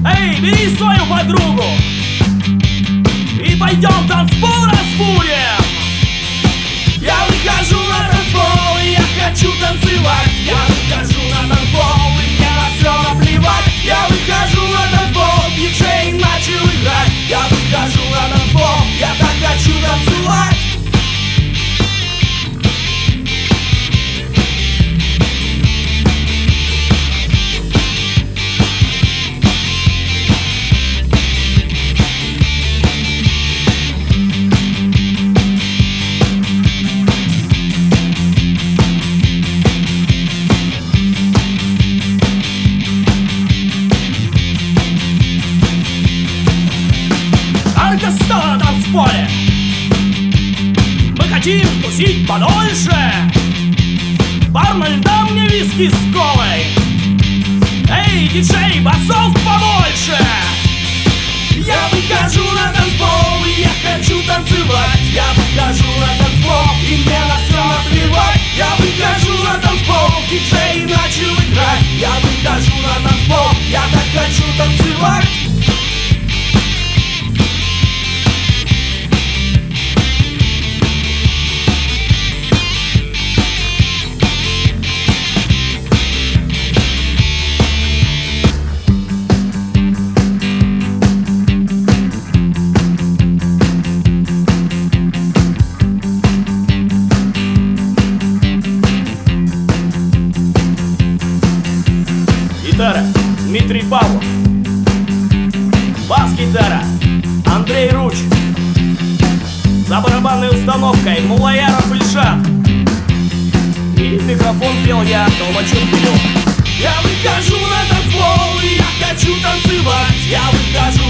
Эй, бери свою подругу и пойдем танцпол разбудим. Я выхожу на танцпол, и я хочу танцевать. Я выхожу на танцпол, и мне на все наплевать. Я выхожу на танцпол, диджей начал играть. Я выхожу на танцпол, я так хочу танцевать. На танцполе мы хотим тусить подольше. Бармен, дай мне виски с колой. Эй, диджей, басов побольше. Я выхожу на танцпол, и я хочу танцевать. Я выхожу на танцпол, и мне на все наплевать. Я выхожу на танцпол, диджей начал играть. Я выхожу на танцпол, я так хочу танцевать. Гитара Дмитрий Павлов, бас-гитара Андрей Руч, за барабанной установкой Мулаяров Ильшат, и в микрофон пел я, Толмачев Кирилл. Я выхожу на танцпол, и я хочу танцевать. Я выхожу